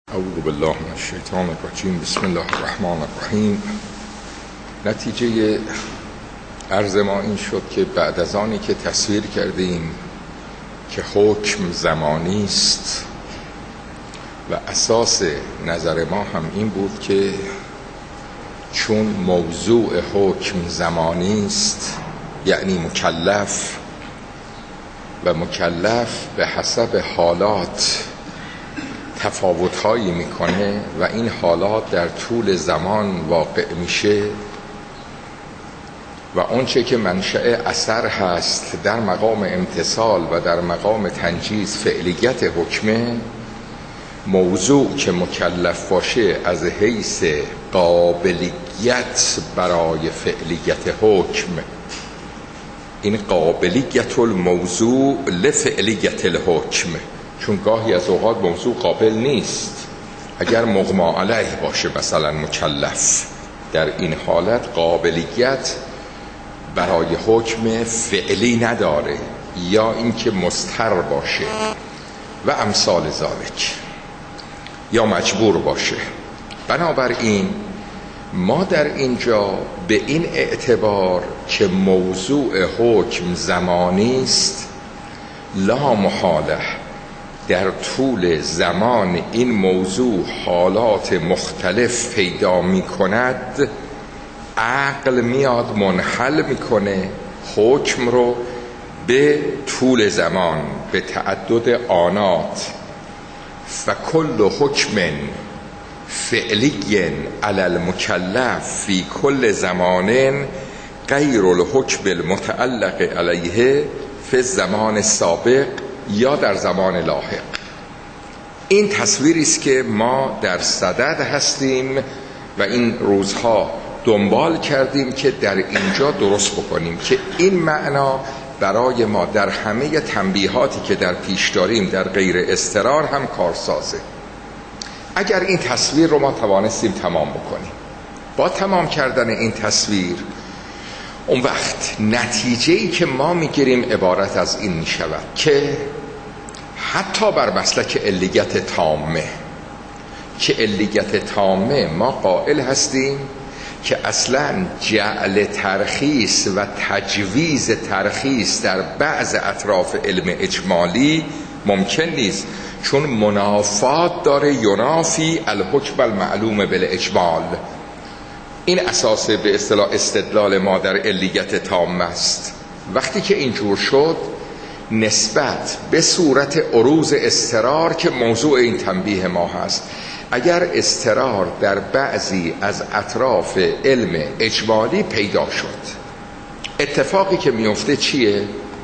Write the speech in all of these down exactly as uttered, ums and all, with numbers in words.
اعوذ بالله من الشیطان الرجیم. بسم الله الرحمن الرحیم. نتیجه عرض ما این شد که بعد از آنی که تصویر کردیم که حکم زمانی است و اساس نظر ما هم این بود که چون موضوع حکم زمانی است یعنی مکلف و مکلف به حسب حالات تفاوت‌هایی میکنه و این حالات در طول زمان واقع میشه و اونچه که منشأ اثر هست در مقام امتثال و در مقام تنجیز فعلیت حکمه، موضوع که مکلف باشه از حیث قابلیت برای فعلیت حکم، این قابلیت الموضوع لفعلیت الحکم، چون گاهی از اوقات موضوع قابل نیست اگر مغما علیه باشه مثلا مکلف، در این حالت قابلیت برای حکم فعلی نداره یا اینکه مضطر باشه و امثال ذالک یا مجبور باشه. بنابراین ما در اینجا به این اعتبار که موضوع حکم زمانی است، لا محاله در طول زمان این موضوع حالات مختلف پیدا می کند، عقل میاد منحل میکنه حکم رو به طول زمان، به تعدد آنات. فکل حکم فعلی علی المکلف فی کل زمان غیر الحکم المتعلق علیه فی الزمان سابق یا در زمان لاحق. این تصویری است که ما در صدد هستیم و این روزها دنبال کردیم که در اینجا درست بکنیم که این معنا برای ما در همه تنبیهاتی که در پیش داریم در غیر اضطرار هم کارسازه. اگر این تصویر رو ما توانستیم تمام بکنیم، با تمام کردن این تصویر اون وقت نتیجه‌ای که ما میگیریم عبارت از این میشود که حتی بر مسلک علیت تامه، که علیت تامه ما قائل هستیم که اصلا جعل ترخیص و تجویز ترخیص در بعض اطراف علم اجمالی ممکن نیست، چون منافات داره، ینافی الحکم المعلوم بالاجمال. این اساس به اصطلاح استدلال ما در علیت تامه است. وقتی که اینجور شد، نسبت به صورت عروض اضطرار که موضوع این تنبیه ما هست، اگر اضطرار در بعضی از اطراف علم اجمالی پیدا شد، اتفاقی که میفته چیه؟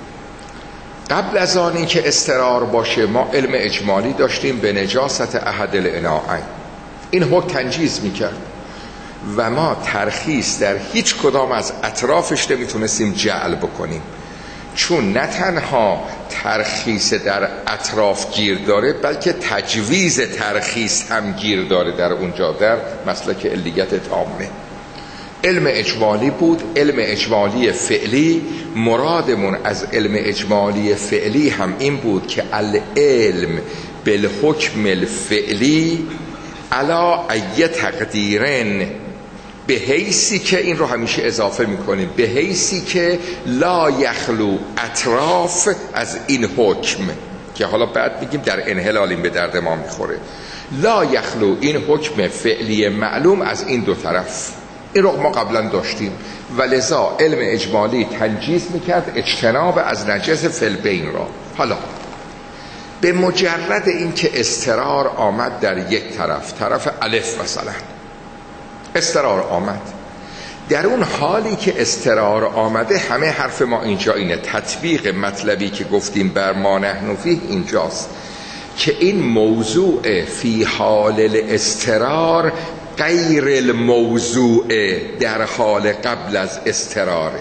قبل از آن این که اضطرار باشه ما علم اجمالی داشتیم به نجاست احد الاناءین، این حکم تنجیز میکرد و ما ترخیص در هیچ کدام از اطرافش نمیتونستیم جعل بکنیم، چون نه تنها ترخیص در اطراف گیر داره بلکه تجویز ترخیص هم گیر داره در اونجا، در مسلک علیت تامه. علم اجمالی بود، علم اجمالی فعلی. مرادمون از علم اجمالی فعلی هم این بود که العلم بالحکم الفعلی علا ای تقدیرن، به حیثی که این رو همیشه اضافه میکنیم، به حیثی که لا یخلو اطراف از این حکم، که حالا بعد میگیم در انحلال این به درد ما میخوره، لا یخلو این حکم فعلی معلوم از این دو طرف. این رو ما قبلا داشتیم و لذا علم اجمالی تنجیز میکرد اجتناب از نجس فلبین را. حالا به مجرد این که اضطرار آمد در یک طرف، طرف الف مثلا اضطرار آمد، در اون حالی که اضطرار آمده همه حرف ما اینجا اینه، تطبیق مطلبی که گفتیم بر ما نحن فیه اینجاست که این موضوع فی حال الاضطرار غیر الموضوع در حال قبل از اضطراره،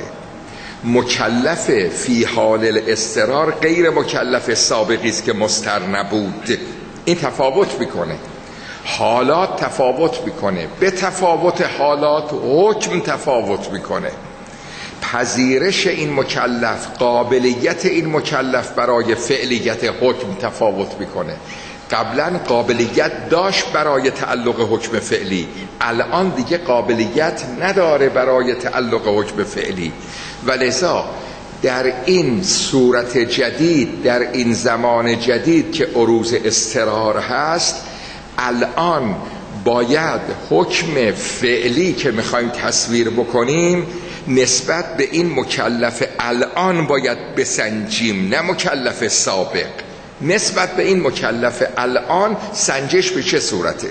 مکلف فی حال الاضطرار غیر مکلف سابقی است که مضطر نبود. این تفاوت میکنه، حالات تفاوت میکنه، به تفاوت حالات حکم تفاوت میکنه. پذیرش این مکلف، قابلیت این مکلف برای فعلیت حکم تفاوت میکنه. قبلا قابلیت داشت برای تعلق حکم فعلی، الان دیگه قابلیت نداره برای تعلق حکم فعلی، و لذا در این صورت جدید، در این زمان جدید که عروض اضطرار هست، الان باید حکم فعلی که میخوایم تصویر بکنیم نسبت به این مکلف الان باید بسنجیم، نه مکلف سابق. نسبت به این مکلف الان سنجش به چه صورته؟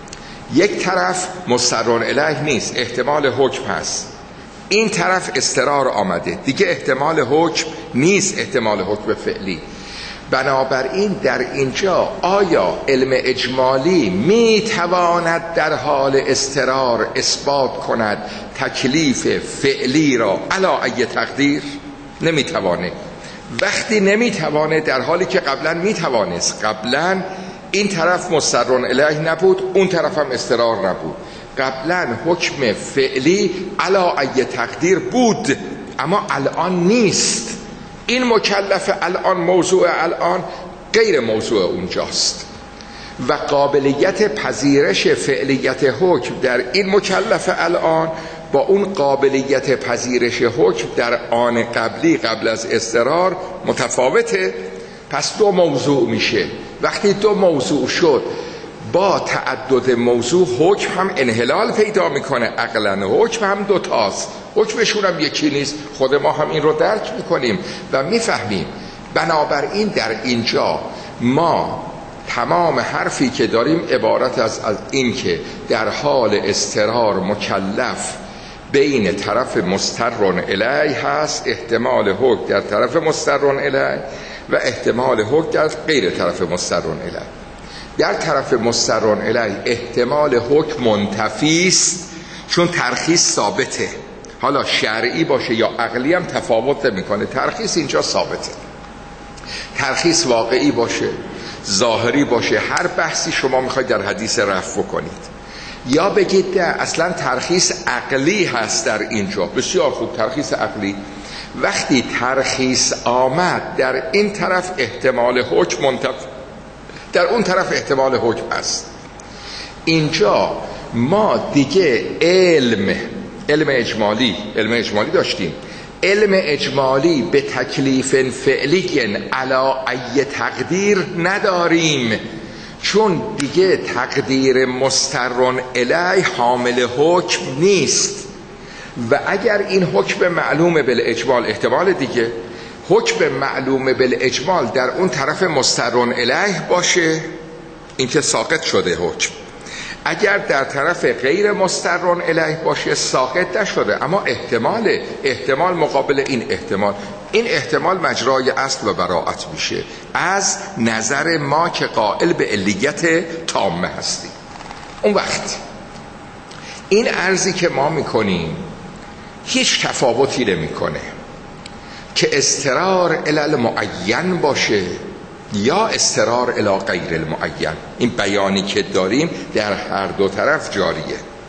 یک طرف مسترون الیه نیست، احتمال حکم هست، این طرف اضطرار آمده، دیگه احتمال حکم نیست، احتمال حکم فعلی. بنابراین در اینجا آیا علم اجمالی میتواند در حال اضطرار اثبات کند تکلیف فعلی را علا ای تقدیر؟ نمیتوانه. وقتی نمیتوانه در حالی که قبلا میتوانست، قبلا این طرف مسترون الیه نبود، اون طرف هم اضطرار نبود، قبلا حکم فعلی علا ای تقدیر بود اما الان نیست. این مکلف الان، موضوع الان غیر موضوع اونجاست و قابلیت پذیرش فعلیت حکم در این مکلف الان با اون قابلیت پذیرش حکم در آن قبلی قبل از اضطرار متفاوته. پس دو موضوع میشه. وقتی دو موضوع شد با تعدد موضوع حکم هم انحلال پیدا میکنه. عقلن حکم هم دوتاست، حکمشون هم یکی نیست. خود ما هم این رو درک میکنیم و میفهمیم. بنابراین در اینجا ما تمام حرفی که داریم عبارت از, از این که در حال اضطرار مکلف بین طرف مسترون الیه هست، احتمال حکم در طرف مسترون الیه و احتمال حکم در غیر طرف مسترون الیه. در طرف مسترون الیه احتمال حکم منتفی است چون ترخیص ثابته، حالا شرعی باشه یا عقلی هم تفاوت نمیکنه. ترخیص اینجا ثابته، ترخیص واقعی باشه، ظاهری باشه، هر بحثی شما میخواید در حدیث رفع کنید یا بگید اصلا ترخیص عقلی هست در اینجا. بسیار خوب، ترخیص عقلی. وقتی ترخیص آمد در این طرف احتمال حکم منتفی، در اون طرف احتمال حکم است. اینجا ما دیگه علم علم اجمالی علم اجمالی داشتیم. علم اجمالی به تکلیف فعلی علا ای تقدیر نداریم، چون دیگه تقدیر مسترون الیه حامل حکم نیست. و اگر این حکم معلوم بالاجمال، احتمال دیگه حکم معلوم بالاجمال در اون طرف مسترون الیه باشه، این که ساقط شده حکم. اگر در طرف غیر مسترون الیه باشه ساقط نشده، اما احتمال احتمال مقابل این احتمال، این احتمال مجرای اصل و براءت میشه از نظر ما که قائل به علیت تامه هستیم. اون وقت این عرضی که ما میکنیم هیچ تفاوتی نمیکنه که اضطرار الی المعین باشه یا اضطرار الی غیر المعین. این بیانی که داریم در هر دو طرف جاریه.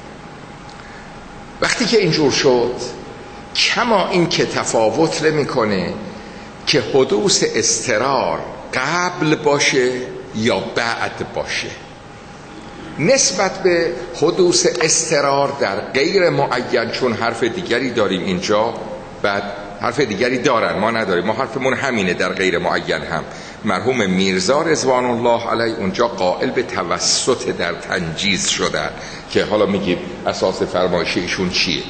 وقتی که اینجور شد، کما این که تفاوت نمیکنه که حدوث اضطرار قبل باشه یا بعد باشه. نسبت به حدوث اضطرار در غیر معین، چون حرف دیگری داریم اینجا، بعد حرف دیگری دارن، ما نداریم. ما حرفمون همینه در غیر معین هم. مرحوم میرزا رضوان الله علیه اونجا قائل به توسط در تنجیز شدن که حالا میگیم اساس فرمایش ایشون چیه،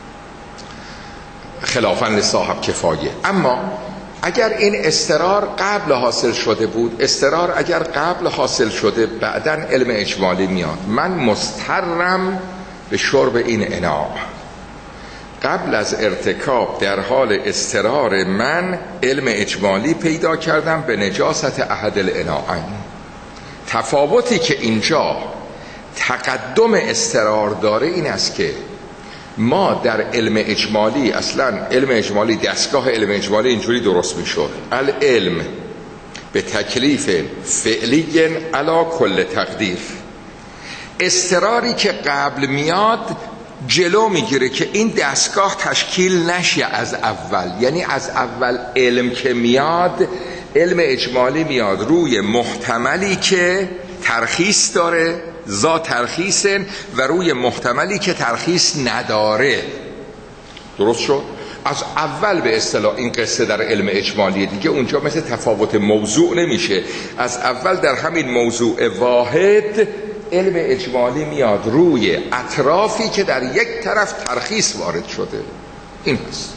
خلافاً لصاحب کفایه. اما اگر این اضطرار قبل حاصل شده بود، اضطرار اگر قبل حاصل شده بعداً علم اجمالی میاد. من مضطرم به شرب این اناء، قبل از ارتکاب در حال اضطرار من علم اجمالی پیدا کردم به نجاست احد الاناءین. تفاوتی که اینجا تقدم اضطرار داره این است که ما در علم اجمالی، اصلا علم اجمالی، دستگاه علم اجمالی اینجوری درست میشد: العلم به تکلیف فعلی علی کل تقدیر. اضطراری که قبل میاد جلو میگیره که این دستگاه تشکیل نشه از اول، یعنی از اول علم که میاد علم اجمالی میاد روی محتملی که ترخیص داره، ذا ترخیصن، و روی محتملی که ترخیص نداره. درست شد؟ از اول به اصطلاح این قصه در علم اجمالی دیگه اونجا مثل تفاوت موضوع نمیشه. از اول در همین موضوع واحد علم اجمالی میاد روی اطرافی که در یک طرف ترخیص وارد شده. این هست.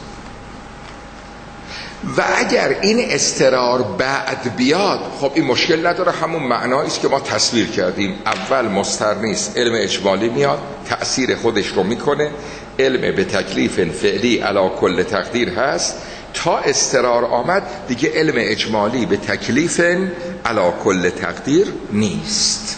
و اگر این استرار بعد بیاد، خب این مشکل نداره، همون معنایی است که ما تصویر کردیم. اول مستر نیست، علم اجمالی میاد تأثیر خودش رو میکنه، علم به تکلیف فعلی علی کل تقدیر هست. تا استرار آمد دیگه علم اجمالی به تکلیف علی کل تقدیر نیست.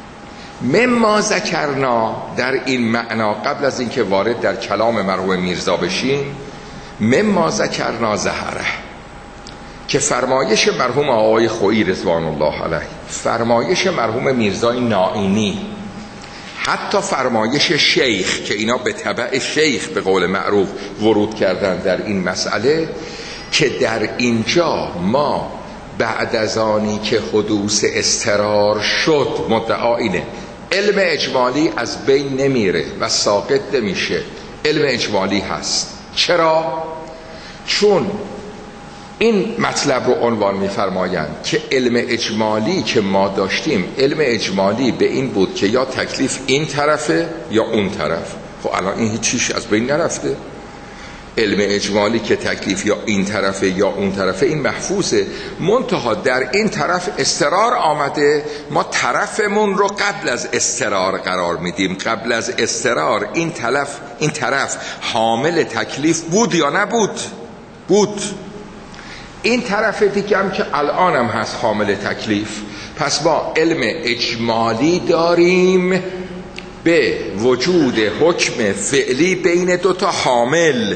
مما ذکرنا در این معنا، قبل از اینکه وارد در کلام مرحوم میرزا بشیم، مما ذکرنا ظهره، که فرمایش مرحوم آقای خویی رضوان الله علیه، فرمایش مرحوم میرزای نائینی، حتی فرمایش شیخ که اینا به تبع شیخ به قول معروف ورود کردن در این مسئله، که در اینجا ما بعد از آنی که حدوث استرار شد، مدعا اینه علم اجمالی از بین نمیره و ساقط نمیشه، علم اجمالی هست. چرا؟ چون این مطلب رو عنوان می‌فرمایند که علم اجمالی که ما داشتیم، علم اجمالی به این بود که یا تکلیف این طرفه یا اون طرف. خب الان این هیچ چیز از بین نرفته. علم اجمالی که تکلیف یا این طرفه یا اون طرفه این محفوظه، منتها در این طرف استرار آمده، ما طرفمون رو قبل از استرار قرار میدیم. قبل از استرار این طرف این طرف حامل تکلیف بود یا نبود؟ بود. این طرف دیگه هم که الان هم هست حامل تکلیف. پس ما علم اجمالی داریم به وجود حکم فعلی بین دو تا حامل،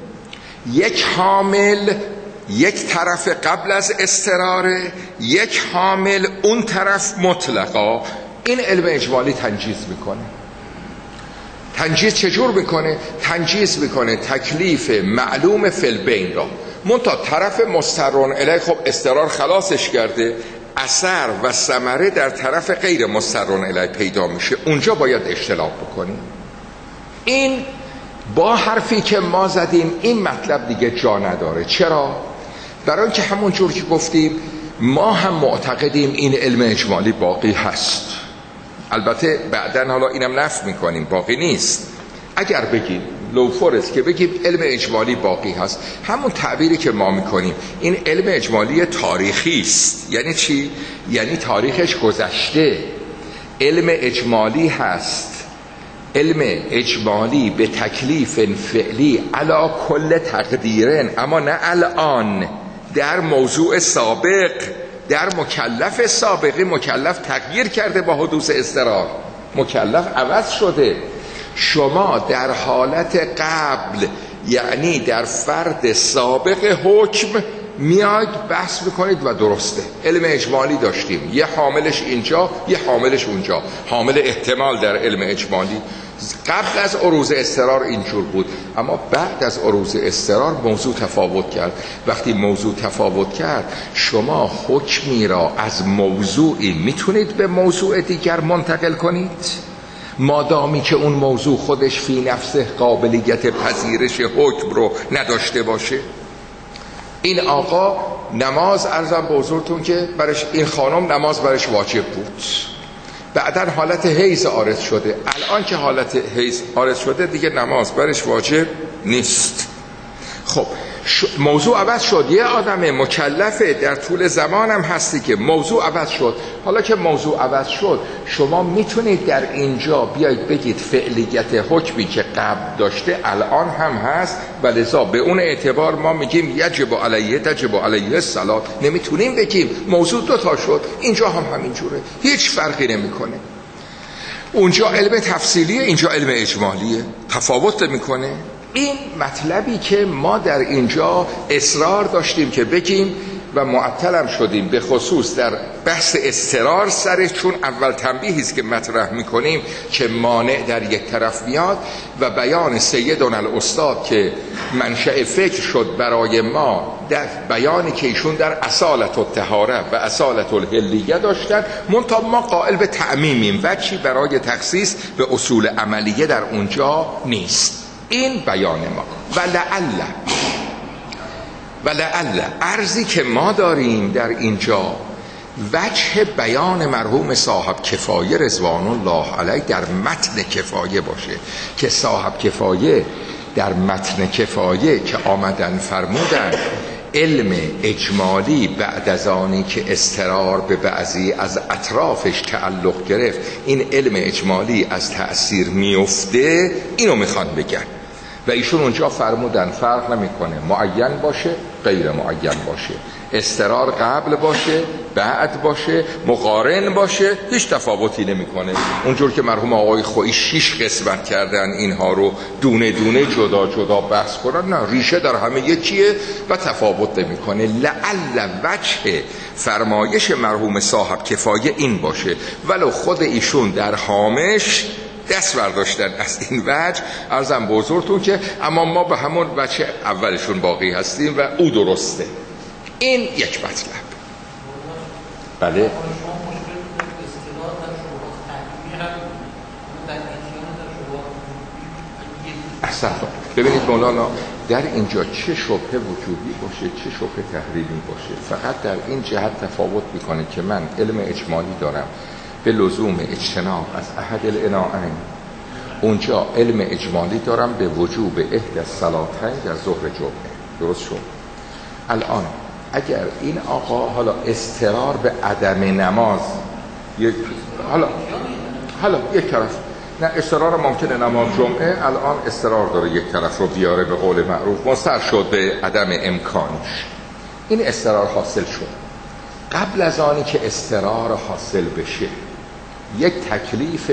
یک حامل یک طرف قبل از استراره، یک حامل اون طرف مطلقا. این علم اجمالی تنجیز میکنه. تنجیز چجور میکنه؟ تنجیز میکنه تکلیف معلوم فی البین را، منتها طرف مسترون الیه خب استرار خلاصش کرده، اثر و ثمره در طرف غیر مسترون الیه پیدا میشه، اونجا باید اجتناب بکنیم. این با حرفی که ما زدیم این مطلب دیگه جا نداره. چرا؟ برای اینکه همون جور که گفتیم ما هم معتقدیم این علم اجمالی باقی هست. البته بعدن حالا اینم نفی میکنیم باقی نیست. اگر بگیم لوفورست که بگیم علم اجمالی باقی هست، همون تعبیری که ما میکنیم این علم اجمالی تاریخی است. یعنی چی؟ یعنی تاریخش گذشته. علم اجمالی هست، علم اجمالی به تکلیف فعلی علی کل تقدیرن، اما نه الان، در موضوع سابق، در مکلف سابقی. مکلف تغییر کرده با حدوث استرار، مکلف عوض شده. شما در حالت قبل، یعنی در فرد سابق حکم میاید بحث میکنید و درسته. علم اجمالی داشتیم، یه حاملش اینجا یه حاملش اونجا، حامل احتمال در علم اجمالی. قبل از عروض استرار اینجور بود، اما بعد از عروض استرار موضوع تفاوت کرد. وقتی موضوع تفاوت کرد، شما حکمی را از موضوعی میتونید به موضوع دیگر منتقل کنید، مادامی که اون موضوع خودش فی نفسه قابلیت پذیرش حکم رو نداشته باشه. این آقا نماز، عرضم به حضورتون که برش این خانم نماز برش واجب بود، بعدن حالت حیض عارض شده. الان که حالت حیض عارض شده دیگه نماز برش واجب نیست. خب موضوع عوض شد، یه آدم مکلفه، در طول زمان هم هستی که موضوع عوض شد. حالا که موضوع عوض شد، شما میتونید در اینجا بیاید بگید فعلیت حکمی که قبل داشته الان هم هست، و لذا به اون اعتبار ما میگیم یجب علیه تجب علیه الصلاة. نمیتونیم بگیم موضوع دوتا شد، اینجا هم همینجوره، هیچ فرقی نمیکنه. اونجا علم تفصیلیه، اینجا علم اجمالیه، تفاوت میکنه. این مطلبی که ما در اینجا اصرار داشتیم که بگیم و معطلم شدیم، به خصوص در بحث اضطرار سرش، چون اول تنبیهی است که مطرح میکنیم که مانع در یک طرف میاد و بیان سیدنا الاستاد که منشأ فکر شد برای ما در بیانی که ایشون در اصالت الطهاره و اصالت الحلیه داشتن، منتها ما قائل به تعمیمیم و چی برای تخصیص به اصول عملیه در اونجا نیست. این بیان ما. و لعل و لعل عرضی که ما داریم در اینجا وجه بیان مرحوم صاحب کفایه رضوان الله علیه در متن کفایه باشه که صاحب کفایه در متن کفایه که آمدن فرمودن علم اجمالی بعد از آنی که اضطرار به بعضی از اطرافش تعلق گرفت، این علم اجمالی از تأثیر میفته، اینو میخوان بگن و ایشون اونجا فرمودن فرق نمیکنه معین باشه غیر معین باشه، اضطرار قبل باشه بعد باشه مقارن باشه، هیچ تفاوتی نمیکنه. اونجور که مرحوم آقای خویی شش قسمت کردن اینها رو دونه دونه جدا جدا بحث کنن، نه، ریشه در همه یکیه و تفاوت نمیکنه. لعل وجه فرمایش مرحوم صاحب کفایه این باشه، ولو خود ایشون در هامش دست برداشتن از این وجه. عرضم بزرگتون که اما ما به همون وجه اولشون باقی هستیم و او درسته. این یک مطلب. بله اصلا ببینید مولانا در اینجا چه شبهه وجودی باشه چه شبهه تحریمی باشه، فقط در این جهت تفاوت میکنه که من علم اجمالی دارم به لزوم اجتناب از احد العناءین، اونجا علم اجمالی دارم به وجوب احدی الصلاتین در ظهر جمعه. درست شد؟ الان اگر این آقا حالا اضطرار به عدم نماز یک حالا حالا یک طرف نه اضطرار ممکنه نماز جمعه الان اضطرار داره یک طرف رو بیاره به قول معروف مستر شد به عدم امکانش، این اضطرار حاصل شد. قبل از آنی که اضطرار حاصل بشه یک تکلیف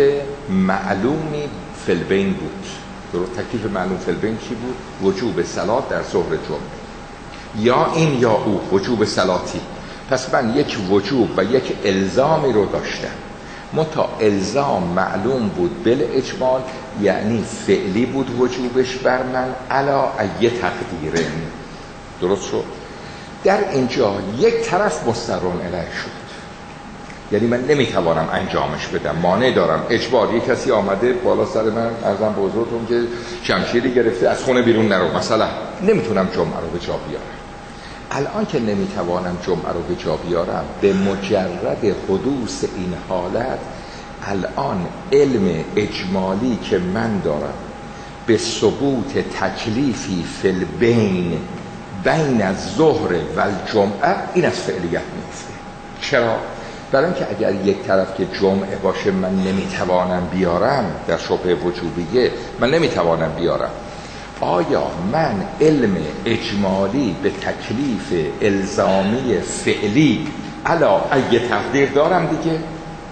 معلومی فی البین بود. درست؟ تکلیف معلوم فی البین چی بود؟ وجوب صلات در ظهر جمعه، یا این یا او، وجوب صلاتی. پس من یک وجوب و یک الزامی رو داشتم، منتها الزام معلوم بود بل اجمال، یعنی فعلی بود وجوبش بر من علا ای تقدیره. درست شد؟ در اینجا یک طرف مسترون الیه شد، یعنی من نمیتوانم انجامش بدم، مانع دارم، اجبار. یک کسی آمده بالا سر من، عرضم به حضورتون که شمشیری گرفته از خونه بیرون نرو، مثلا نمیتونم جمعه رو به جا بیارم. الان که نمیتوانم جمعه رو به جا بیارم، به مجرد حدوث این حالت الان علم اجمالی که من دارم به ثبوت تکلیفی فی البین بین از ظهر و الجمعه، این از فعلیت میفته. چرا؟ برای اینکه اگر یک طرف که جمعه باشه من نمیتوانم بیارم، در شبه وجوبیه من نمیتوانم بیارم، آیا من علم اجمالی به تکلیف الزامی فعلی علا ای تقدیر دارم دیگه؟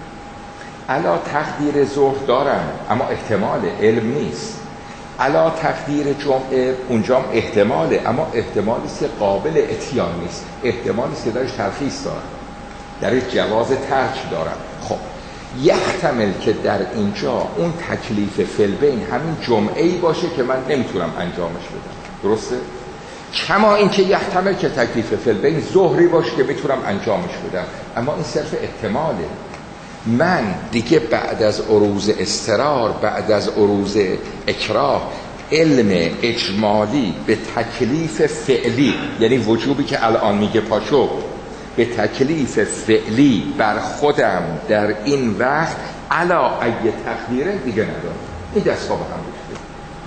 علا تقدیر ظهر دارم اما احتمال علم نیست. علا تقدیر جمعه اونجام احتماله اما احتمالیست که قابل اتیان نیست، احتمالیست که درش ترخیص دارم، درش جواز ترک دارم. خب یحتمل که در اینجا اون تکلیف فلبین همین جمعه‌ای باشه که من نمیتونم انجامش بدم. درسته؟ کما این که یحتمل که تکلیف فلبین ظهری باشه که میتونم انجامش بدم، اما این صرف احتماله. من دیگه بعد از عروض اضطرار، بعد از عروض اکراه، علم اجمالی به تکلیف فعلی، یعنی وجوبی که الان میگه پاشو، به تکلیف فعلی بر خودم در این وقت علا ای تقدیره دیگه ندارم. این دست ها به هم ریخته.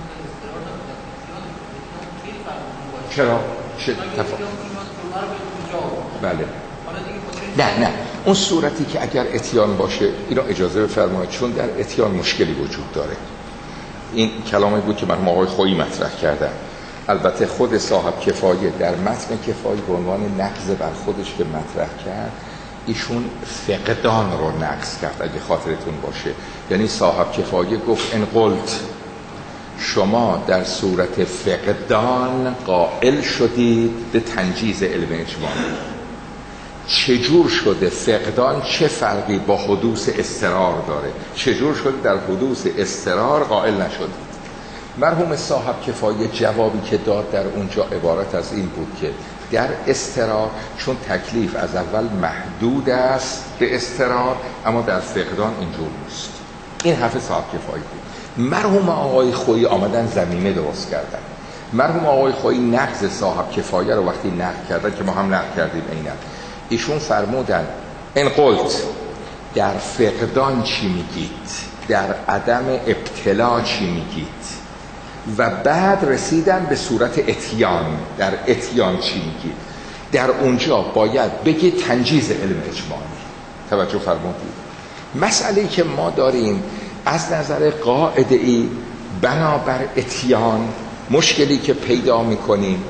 چرا؟ چه تفاوت؟ بله. نه نه اون صورتی که اگر اتیان باشه، اینو اجازه بفرمایید، چون در اتیان مشکلی وجود داره. این کلامی بود که من آقای خویی مطرح کردم. البته خود صاحب کفایه در متن کفایه به عنوان نقض بر خودش که مطرح کرد، ایشون فقدان رو نقض کرد اگه خاطرتون باشه. یعنی صاحب کفایه گفت ان قلت، شما در صورت فقدان قائل شدید به تنجیز علم اجمالی. چجور شده فقدان چه فرقی با حدوث اضطرار داره، چجور شده در حدوث اضطرار قائل نشد. مرحوم صاحب کفایه جوابی که داد در اونجا عبارت از این بود که در اضطرار چون تکلیف از اول محدود است به اضطرار، اما در فقدان اینجور نیست. این حرف صاحب کفایه بود. مرحوم آقای خویی آمدن زمینه درست کردن. مرحوم آقای خویی نقض صاحب کفایه رو وقتی نقد کردن که ما هم نقد کردیم عیناً، ایشون فرمودن ان قلت در فقدان چی میگید، در عدم ابتلا چی میگید، و بعد رسیدن به صورت اتیان، در اتیان چی میگید. در اونجا باید بگید تنجیز علم اجمالی. توجه فرمودید. مسئله‌ای که ما داریم از نظر قاعده‌ای بنابر اتیان، مشکلی که پیدا میکنیم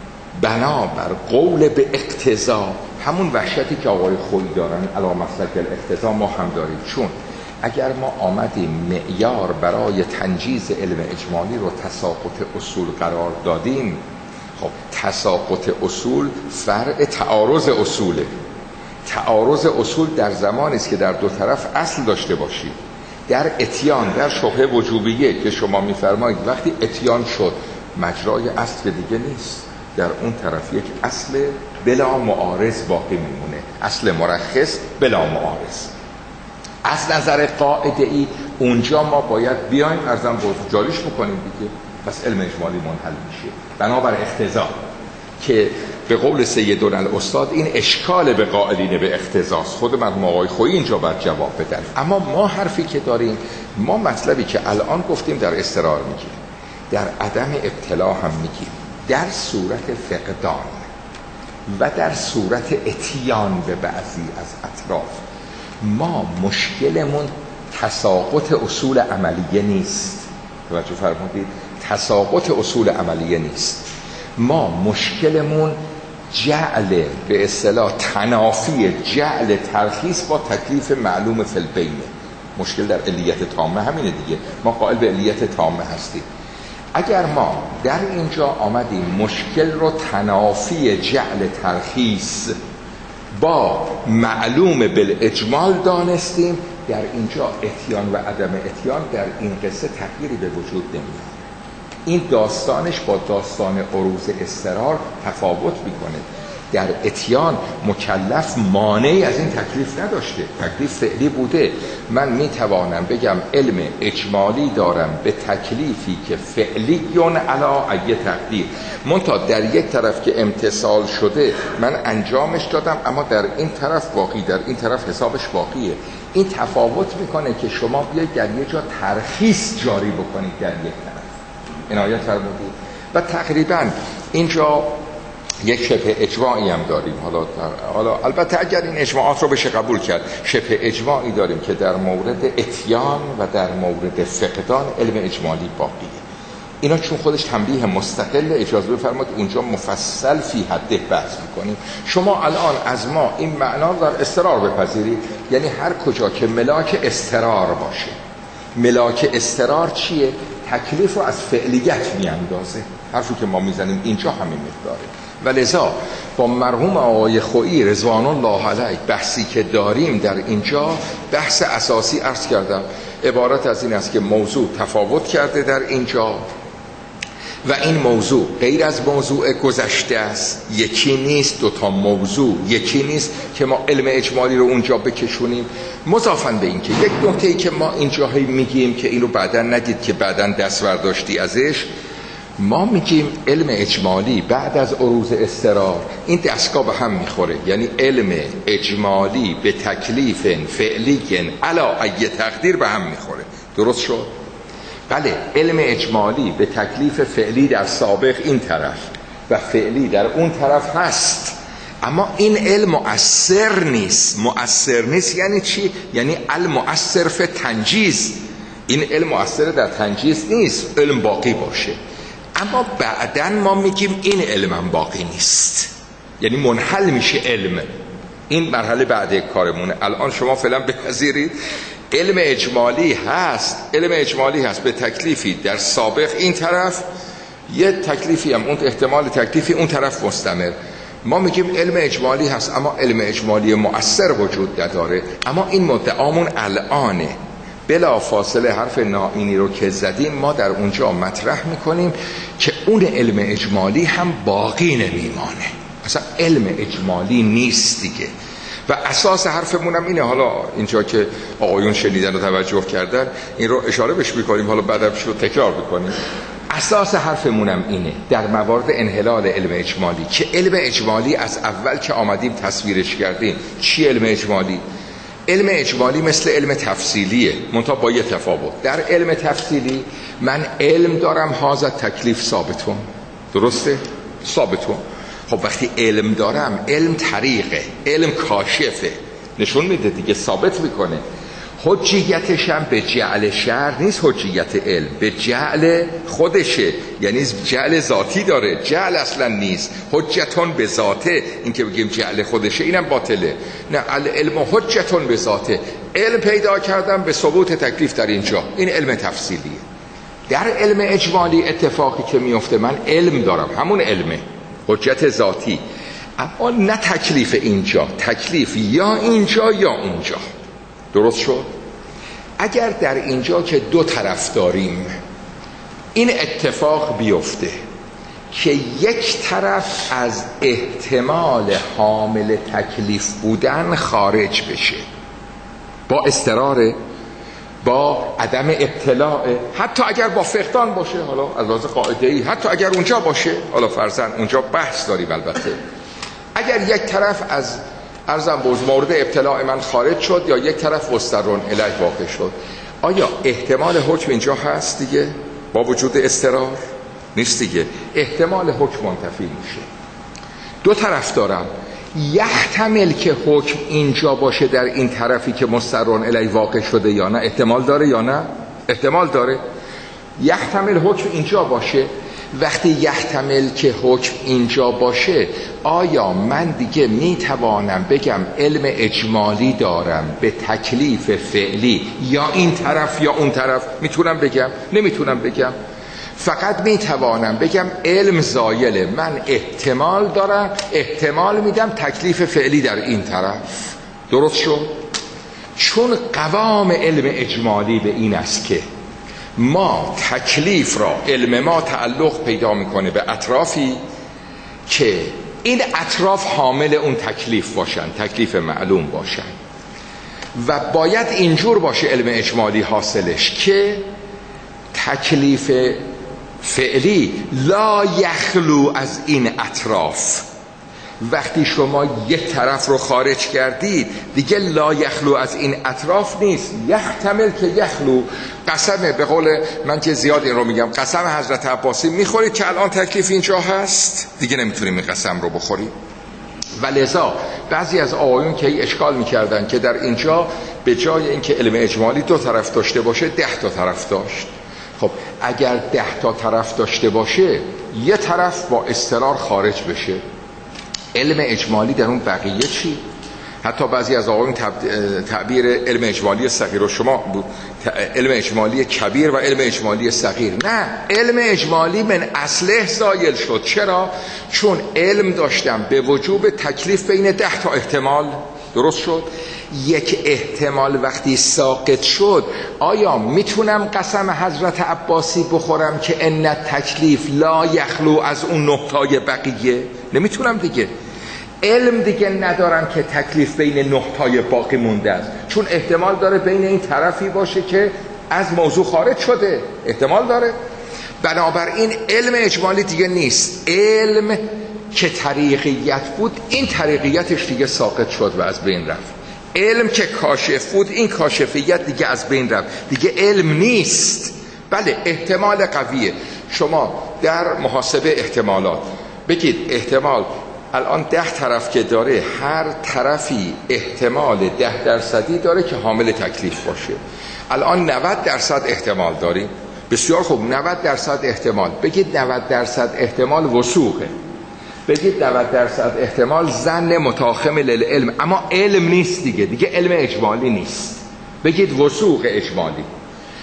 بنابر قول به اقتضا، همون وحشتی که آقای خویی دارن علی مسلک الاقتضا ما هم داریم. چون اگر ما آمدیم معیار برای تنجیز علم اجمالی رو تساقط اصول قرار دادیم، خب تساقط اصول فرع تعارض اصوله. تعارض اصول در زمانی است که در دو طرف اصل داشته باشید. در اتیان، در شبهه وجوبیه که شما میفرمایید وقتی اتیان شد مجرای اصل دیگه نیست، در اون طرف یک اصل بلا معارض باقی میمونه، اصل مرخص بلا معارض. از نظر قاعده ای اونجا ما باید بیایم ارزم باز جاریش بکنیم دیگه، پس علم اجمالی منحل میشه بنابر اقتضا، که به قول سیدنا الاستاد این اشکال به قائلین به اقتضاست. خود مرحوم آقای خویی اینجا باید جواب بدن. اما ما حرفی که داریم، ما مطلبی که الان گفتیم در اضطرار میگیم، در عدم ابتلا هم میگیم، در صورت فقدان و در صورت اتیان به بعضی از اطراف ما مشکلمون تساقط اصول عملیه نیست. توجه فرمودید؟ تساقط اصول عملیه نیست. ما مشکلمون جعل به اصطلاح تنافی جعل ترخیص با تکلیف معلوم فی البینه. مشکل در علیت تامه همینه دیگه، ما قائل به علیت تامه هستیم. اگر ما در اینجا آمدیم مشکل رو تنافی جعل ترخیص با معلوم بالاجمال دانستیم، در اینجا اتیان و عدم اتیان در این قصه تغییری به وجود نمیاد. این داستانش با داستان عروض اضطرار تفاوت میکنه. در اتیان مکلف مانعی از این تکلیف نداشته، تکلیف فعلی بوده. من میتوانم بگم علم اجمالی دارم به تکلیفی که فعلیون علا ای تقدیر، منتها در یک طرف که امتثال شده من انجامش دادم، اما در این طرف باقی، در این طرف حسابش باقیه. این تفاوت میکنه که شما بیاید در یک جا ترخیص جاری بکنید در یک طرف. عنایت فرمودید. و تقریبا اینجا یک شبه اجماعی هم داریم. حالا, حالا البته اگر این اجماعات رو بشه قبول کرد، شبه اجماعی داریم که در مورد اتیان و در مورد فقدان علم اجمالی باقیه. اینا چون خودش تنبیه مستقل، اجازه بفرمایید اونجا مفصل فی حد بحث میکنیم. شما الان از ما این معنا در اضطرار بپذیرید، یعنی هر کجا که ملاک اضطرار باشه. ملاک اضطرار چیه؟ تکلیف رو از فعلیت میاندازه. حرفی که ما میزنیم اینجا همین مقداره. ولذا با مرحوم آقای خویی رضوان الله علیه بحثی که داریم در اینجا، بحث اساسی عرض کردم عبارت از این است که موضوع تفاوت کرده در اینجا و این موضوع غیر از موضوع گذشته است، یکی نیست. دوتا موضوع یکی نیست که ما علم اجمالی رو اونجا بکشونیم. مضافاً به این که یک نکته‌ای که ما اینجا میگیم که اینو بعداً نگید که بعداً دست برداشتی ازش، ما میگیم علم اجمالی بعد از عروض اضطرار این دستگاه به هم میخوره، یعنی علم اجمالی به تکلیف فعلی علا ای تقدیر به هم میخوره. درست شد؟ بله، علم اجمالی به تکلیف فعلی در سابق این طرف و فعلی در اون طرف هست، اما این علم مؤثر نیست. مؤثر نیست یعنی چی؟ یعنی المؤثر فی تنجیز. این علم مؤثر در تنجیز نیست، علم باقی باشه. اما بعداً ما میگیم این علم هم باقی نیست، یعنی منحل میشه علم. این مرحله بعد کارمونه. الان شما فعلا بپذیرید علم اجمالی هست، علم اجمالی هست به تکلیفی در سابق این طرف، یه تکلیفی هم اون احتمال تکلیفی اون طرف مستمر. ما میگیم علم اجمالی هست اما علم اجمالی مؤثر وجود نداره. اما این مدعامون الانه. بلا فاصله حرف نائینی رو که زدیم ما در اونجا مطرح میکنیم که اون علم اجمالی هم باقی نمیمانه، اصلا علم اجمالی نیست دیگه. و اساس حرفمونم اینه. حالا اینجا که آقایون شنیدن و توجه کردن این رو اشاره بهش میکنیم، حالا بعدم شو تکرار میکنیم. اساس حرفمونم اینه در موارد انحلال علم اجمالی که علم اجمالی از اول که آمدیم تصویرش کردیم چی علم اجمالی؟ علم اجمالی مثل علم تفصیلیه، منتها با یه تفاوت. در علم تفصیلی من علم دارم هازا تکلیف ثابتون، درسته؟ ثابتون. خب وقتی علم دارم، علم طریقه، علم کاشفه، نشون میده دیگه، ثابت میکنه. حجیتش هم به جعل شرع نیست، حجیت علم به جعل خودشه، یعنی جعل ذاتی داره، جعل اصلا نیست. حجتون به ذاته، این که بگیم جعل خودشه اینم باطله. نه، علم حجتون به ذاته، علم پیدا کردم به ثبوت تکلیف در اینجا، این علم تفصیلیه. در علم اجمالی اتفاقی که میفته من علم دارم، همون علمه، حجت ذاتی، اما نه تکلیف اینجا، تکلیف یا اینجا یا اونجا. درست شد؟ اگر در اینجا که دو طرف داریم این اتفاق بیفته که یک طرف از احتمال حامل تکلیف بودن خارج بشه، با اضطرار، با عدم ابتلاع، حتی اگر با فقدان باشه، حالا از لحاظ قاعده‌ای حتی اگر اونجا باشه، حالا فرضاً اونجا بحث داریم البته، اگر یک طرف از ارزم بوز مورد ابتلاع من خارج شد یا یک طرف مسترون الیه واقع شد، آیا احتمال حکم اینجا هست دیگه با وجود اضطرار؟ نیست دیگه، احتمال حکم منتفی میشه. دو طرف دارم، یحتمل که حکم اینجا باشه در این طرفی که مسترون الیه واقع شده یا نه، احتمال داره یا نه؟ احتمال داره. یحتمل حکم اینجا باشه. وقتی یحتمل که حکم اینجا باشه، آیا من دیگه میتوانم بگم علم اجمالی دارم به تکلیف فعلی یا این طرف یا اون طرف؟ میتونم بگم؟ نمیتونم بگم. فقط میتوانم بگم علم زایله، من احتمال دارم، احتمال میدم تکلیف فعلی در این طرف. درست شد؟ چون قوام علم اجمالی به این است که ما تکلیف را، علم ما تعلق پیدا میکنه به اطرافی که این اطراف حامل اون تکلیف باشن، تکلیف معلوم باشن، و باید اینجور باشه علم اجمالی حاصلش که تکلیف فعلی لا یخلو از این اطراف. وقتی شما یک طرف رو خارج کردید دیگه لا یخلو از این اطراف نیست، یحتمل که یخلو. قسم، به قول من که زیاد این رو میگم، قسم حضرت عباسی میخورید که الان تکلیف اینجا هست، دیگه نمیتونیم این قسم رو بخوریم. و لذا بعضی از آقایون که اشکال میکردن که در اینجا به جای اینکه علم اجمالی دو طرف داشته باشه ده تا طرف داشت. خب اگر ده تا طرف داشته باشه یه طرف با اضطرار خارج بشه، علم اجمالی در اون بقیه چی؟ حتی بعضی از آقایون تعبیر علم اجمالی صغیر و شما بود، علم اجمالی کبیر و علم اجمالی صغیر. نه، علم اجمالی من اصله زایل شد. چرا؟ چون علم داشتم به وجوب تکلیف بین ده تا احتمال. درست شد؟ یک احتمال وقتی ساقط شد، آیا میتونم قسم حضرت عباسی بخورم که ان تکلیف لا یخلو از اون نقطای بقیه؟ نمیتونم دیگه. علم دیگه ندارم که تکلیف بین نقطای باقی مونده است، چون احتمال داره بین این طرفی باشه که از موضوع خارج شده، احتمال داره. بنابراین علم اجمالی دیگه نیست. علم که طریقیت بود، این طریقیتش دیگه ساقط شد و از بین رفت. علم که کاشف بود، این کاشفیت دیگه از بین رفت، دیگه علم نیست. بله احتمال قویه. شما در محاسبه احتمالات بگید احتمال الان ده طرف که داره، هر طرفی احتمال ده درصدی داره که حامل تکلیف باشه. الان نود درصد احتمال داریم. بسیار خوب، نود درصد احتمال. بگید نود درصد احتمال وثوقه، بگید نود درصد احتمال ظن متاخم للعلم، اما علم نیست دیگه، دیگه علم اجمالی نیست. بگید وثوق اجمالی.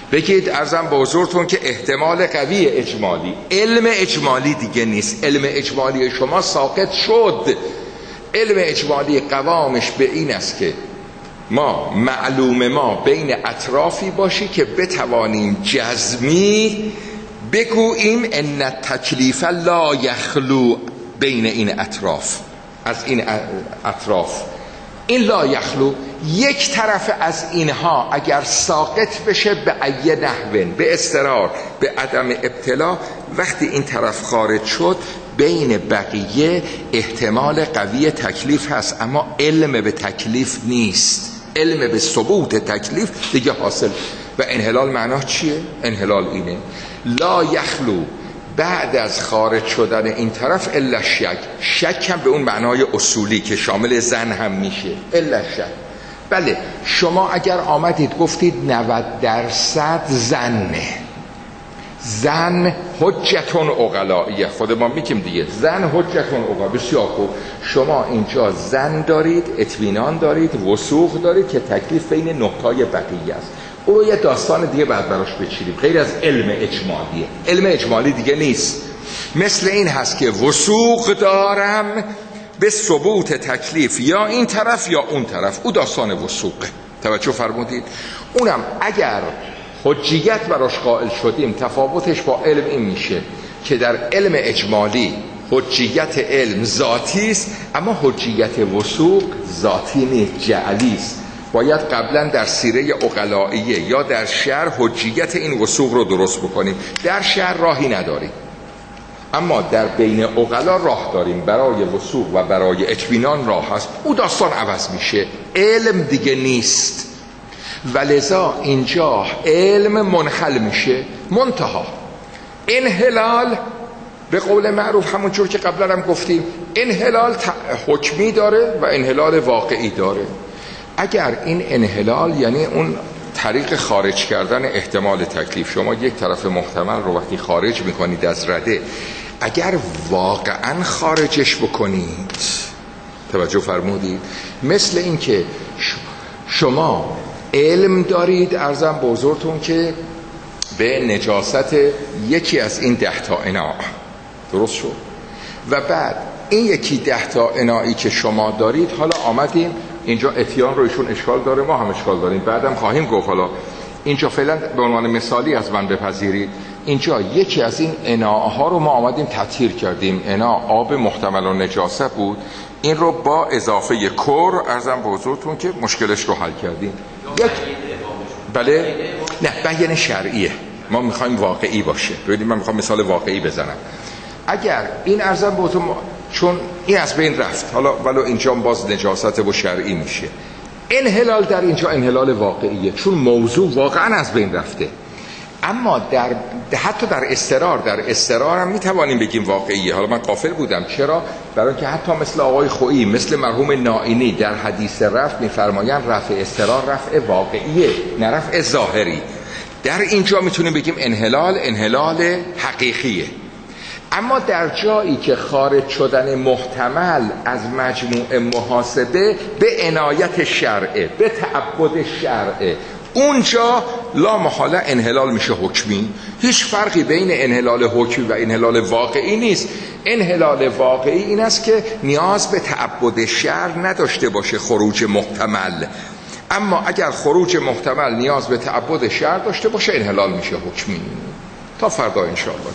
بگید ارزم به حضورتون که احتمال قوی اجمالی، علم اجمالی دیگه نیست، علم اجمالی شما ساقط شد. علم اجمالی قوامش به این است که ما معلوم ما بین اطرافی باشی که بتوانیم جزمی بگوییم ان التکلیف لا یخلو بین این اطراف، از این اطراف این لا یخلو یک طرف از اینها اگر ساقط بشه به ای نحوین، به اضطرار، به عدم ابتلا، وقتی این طرف خارج شد بین بقیه احتمال قوی تکلیف هست، اما علم به تکلیف نیست، علم به ثبوت تکلیف دیگه حاصل. و انحلال معناه چیه؟ انحلال اینه لا یخلو بعد از خارج شدن این طرف الا شک، شک هم به اون معنای اصولی که شامل زن هم میشه، الا شک. بله شما اگر آمدید گفتید نود درصد زنه، زن حجتون عقلائیه، خود ما میگیم دیگه زن حجتون عقلائیه، بسیار خوب، شما اینجا زن دارید، اطمینان دارید، وثوق دارید که تکلیف بین نقطای بقیه است. او رو یه داستان دیگه بعد براش بچینیم، غیر از علم اجمالیه، علم اجمالی دیگه نیست. مثل این هست که وثوق دارم به ثبوت تکلیف یا این طرف یا اون طرف، او داستان وثوقه. توجه فرمودید؟ اونم اگر حجیت براش قائل شدیم تفاوتش با علم این میشه که در علم اجمالی حجیت علم ذاتی است، اما حجیت وثوق ذاتی نیست، جعلی است. باید قبلا در سیره عقلائیه یا در شرع حجیت این وثوق رو درست بکنیم. در شرع راهی نداریم، اما در بین عقلا راه داریم، برای وثوق و برای اطمینان راه هست. او داستان عوض میشه، علم دیگه نیست، ولذا اینجا علم منحل میشه. منتها انحلال به قول معروف همونجور که قبلا هم گفتیم، انحلال حکمی داره و انحلال واقعی داره. اگر این انحلال یعنی اون طریق خارج کردن احتمال تکلیف، شما یک طرف محتمل رو وقتی خارج میکنید از رده، اگر واقعا خارجش بکنید، توجه فرمودید، مثل این که شما علم دارید ارزم به حضورتون که به نجاست یکی از این ده تا اناع، درست شد، و بعد این یکی ده تا اناعی که شما دارید، حالا آمدیم اینجا اتیان رو ایشون اشکال داره، ما هم اشکال داریم، بعدم خواهیم گفت، حالا اینجا فعلا به عنوان مثالی از من بپذیرید، اینجا یکی از این اناعها رو ما آمدیم تطهیر کردیم، اناع آب محتمل و نجاسه بود، این رو با اضافه کر ارزم به حضورتون که مشکلش رو حل کردیم. یک بله نه بیان شرعیه، ما میخوایم واقعی باشه. ببینید من میخوام مثال واقعی بزنم. اگر این ارزم به حضورتون چون این از بین رفت، حالا ولو اینجا باز نجاست و شرعی میشه، انحلال در اینجا انحلال واقعیه چون موضوع واقعا از بین رفته. اما در حتی در اضطرار، در اضطرار هم میتوانیم بگیم واقعیه. حالا من غافل بودم، چرا؟ برای که حتی مثل آقای خویی، مثل مرحوم نائینی در حدیث رفع میفرمایند رفع اضطرار رفع واقعیه نه رفع ظاهری. در اینجا میتونیم بگیم انحلال انحلال حقیقیه. اما در جایی که خارج شدن محتمل از مجموع محاسبه به عنایت شرعه، به تعبد شرعه، اونجا لا محاله انحلال میشه حکمی. هیچ فرقی بین انحلال حکمی و انحلال واقعی نیست. انحلال واقعی این است که نیاز به تعبد شرع نداشته باشه خروج محتمل، اما اگر خروج محتمل نیاز به تعبد شرع داشته باشه انحلال میشه حکمی. تا فردا انشاءالله.